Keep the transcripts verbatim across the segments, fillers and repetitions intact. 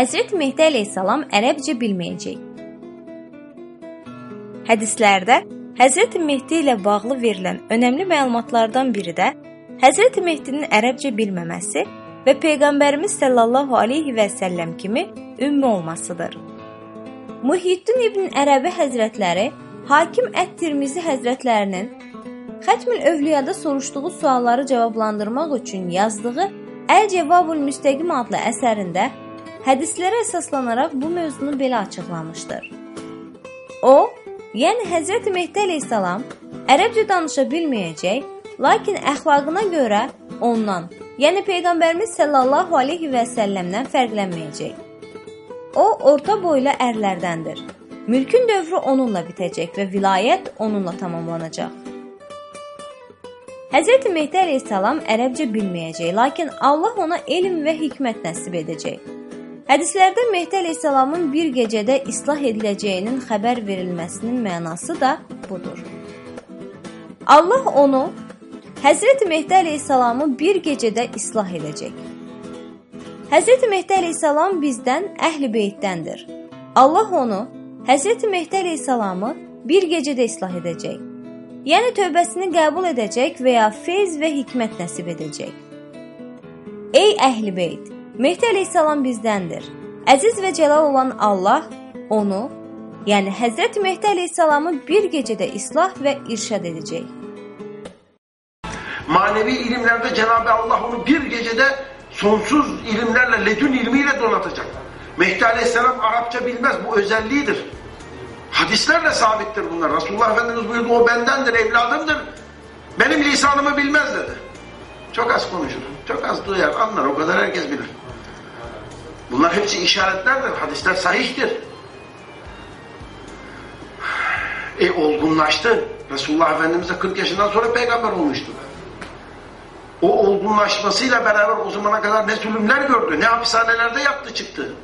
Həzrəti Mehdi əleyhissalam ərəbcə bilməyəcək. Hədislərdə Həzrəti Mehdi ilə bağlı verilən önəmli məlumatlardan biri də Həzrəti Mehdinin ərəbcə bilməməsi və Peyğəmbərimiz sallallahu aleyhi və səlləm kimi ümmi olmasıdır. Muhyiddin İbn Ərəbi həzrətləri Hakim Ət-Tirmizi həzrətlərinin Xətmül Övliyada soruşduğu sualları cavablandırmaq üçün yazdığı Əl-Cevabul Müstəqim adlı əsərində hədislərə əsaslanaraq bu mövzunu belə açıqlamışdır. O, yəni Həzrəti Mehdi əleyhissalam ərəbcə danışa bilməyəcək, lakin əxlaqına görə ondan, yəni Peyğəmbərimiz sallallahu aleyhi və səlləmdən fərqlənməyəcək. O, orta boylu ərlərdəndir. Mülkün dövrü onunla bitəcək və vilayət onunla tamamlanacaq. Həzrəti Mehdi əleyhissalam ərəbcə bilməyəcək, lakin Allah ona elm və hikmət nəsib edəcək. Hədislərdə Mehdi əleyhissalamın bir gecədə islah ediləcəyinin xəbər verilməsinin mənası da budur. Allah onu, Həzrəti Mehdi əleyhissalamı bir gecədə islah edəcək. Həzrəti Mehdi əleyhissalam bizdən əhl-i beytdəndir. Allah onu, Həzrəti Mehdi əleyhissalamı bir gecədə islah edəcək. Yəni tövbəsini qəbul edəcək və ya feyz və hikmət nəsib edəcək. Ey əhl-i beyt, Mehdi əleyhissalam bizdəndir. Əziz və cəlal olan Allah onu, yəni Həzrəti Mehdi əleyhissalamı bir gecədə islah və irşad edəcək. Manevi ilimlərdə Cenab-ı Allah onu bir gecədə sonsuz ilimlərlə, ledün ilmiyle donatacak. Mehdi aleyhisselam Arapça bilmez, bu özelliğidir. Hadislerle sabittir bunlar. Resulullah Efendimiz buyurdu, o bendendir, evladımdır. Benim lisanımı bilmez dedi. Çok az konuşur, çok az duyar, anlar, o kadar herkes bilir. Bunlar hepsi işaretlerdir, hadisler sahihtir. E olgunlaştı. Resulullah Efendimiz'e kırk yaşından sonra peygamber olmuştu. O olgunlaşmasıyla beraber o zamana kadar ne zulümler gördü, ne hapishanelerde yattı çıktı.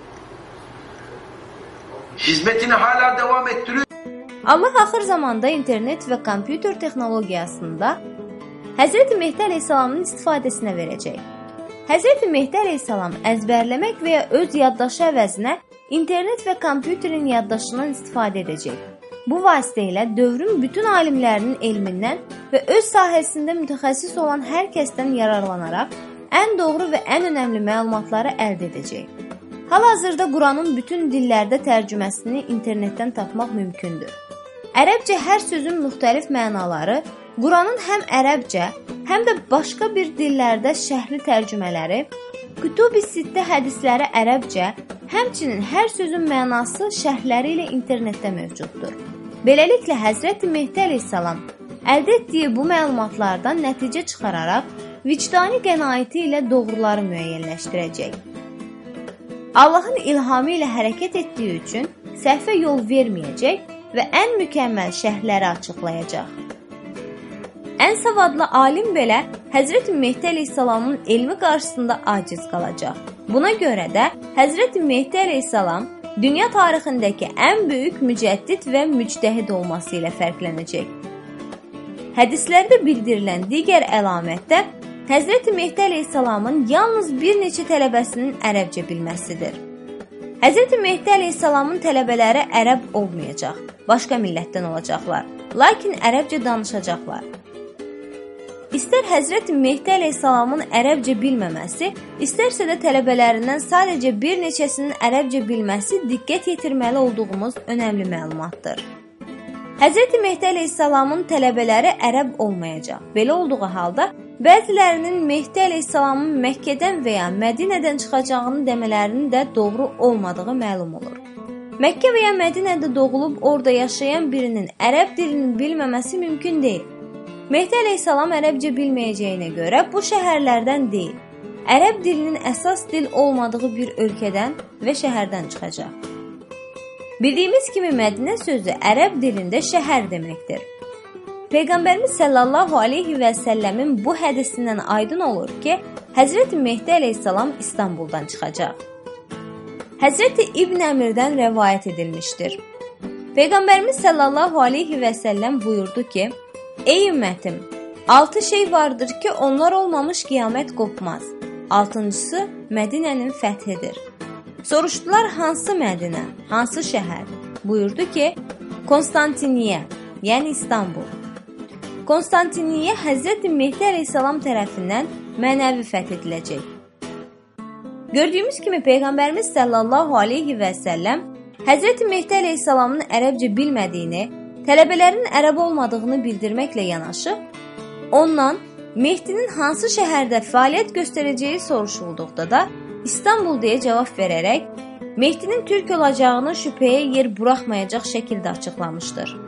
Hizmetini hala devam ettiriyor. Allah axır zamanda internet və kompüter texnologiyasında Həzrəti Mehdi əleyhissalamın istifadəsinə verəcək. Həzrəti Mehdi əleyhissalam əzbərləmək və ya öz yaddaşı əvəzinə internet və kompüterin yaddaşından istifadə edəcək. Bu vasitə ilə dövrün bütün alimlərinin elmindən və öz sahəsində mütəxəssis olan hər kəsdən yararlanaraq ən doğru və ən önəmli məlumatları əldə edəcək. Hal-hazırda Quranın bütün dillərdə tərcüməsini internetdən tapmaq mümkündür. Ərəbcə hər sözün müxtəlif mənaları, Quranın həm ərəbcə, həm də başqa bir dillərdə şərhli tərcümələri, Kütub-i Sittə hədisləri ərəbcə, həmçinin hər sözün mənası şərhləri ilə internetdə mövcuddur. Beləliklə, Həzrəti Mehdi əleyhissalam əldə etdiyi bu məlumatlardan nəticə çıxararaq vicdani qənaəti ilə doğruları müəyyənləşdirəcək. Allahın ilhamı ilə hərəkət etdiyi üçün səhvə yol verməyəcək və ən mükəmməl şərhləri açıqlayacaq. Ən savadlı alim belə Həzrəti Mehdi əleyhissalamın elmi qarşısında aciz qalacaq. Buna görə də Həzrəti Mehdi əleyhissalam dünya tarixindəki ən böyük mücəddid və müctəhid olması ilə fərqlənəcək. Hədislərdə bildirilən digər əlamət də Həzrəti Mehdi əleyhissalamın yalnız bir neçə tələbəsinin ərəbcə bilməsidir. Həzrəti Mehdi əleyhissalamın tələbələri ərəb olmayacaq, başqa millətdən olacaqlar, lakin ərəbcə danışacaqlar. İstər Həzrəti Mehdi əleyhissalamın ərəbcə bilməməsi, istərsə də tələbələrindən sadəcə bir neçəsinin ərəbcə bilməsi diqqət yetirməli olduğumuz önəmli məlumatdır. Həzrəti Mehdi əleyhissalamın tələbələri ərəb olmayacaq. Belə olduğu halda, bəzilərinin Mehdi əleyhissalamın Məkkədən və ya Mədinədən çıxacağını demələrinin də doğru olmadığı məlum olur. Məkkə və ya Mədinədə doğulub orada yaşayan birinin ərəb dilini bilməməsi mümkün deyil. Mehdi əleyhissalam ərəbcə bilməyəcəyinə görə bu şəhərlərdən deyil, ərəb dilinin əsas dil olmadığı bir ölkədən və şəhərdən çıxacaq. Bildiyimiz kimi Mədinə sözü ərəb dilində şəhər deməkdir. Peyğəmbərimiz sallallahu aleyhi və səlləmin bu hədisindən aydın olur ki, Həzrəti Mehdi əleyhissalam İstanbuldan çıxacaq. Həzrəti İbn Əmirdən rəvayət edilmişdir. Peyğəmbərimiz sallallahu aleyhi və səlləm buyurdu ki, ey ümmətim, altı şey vardır ki, onlar olmamış qiyamət qopmaz. Altıncısı Mədinənin fəthidir. Soruşdular, hansı Mədinə, hansı şəhər? Buyurdu ki, Konstantiniyə, yəni İstanbul. Konstantiniyə Həzrəti Mehdi əleyhissalam tərəfindən mənəvi fəth ediləcək. Gördüyümüz kimi Peyğəmbərimiz sallallahu aleyhi və səlləm Həzrəti Mehdi əleyhissalamın ərəbcə bilmədiyini, tələbələrin ərəb olmadığını bildirməklə yanaşı, ondan Mehdinin hansı şəhərdə fəaliyyət göstərəcəyi soruşulduqda da İstanbul deyə cavab verərək, Mehdinin türk olacağını şübhəyə yer buraxmayacaq şəkildə açıqlamışdır.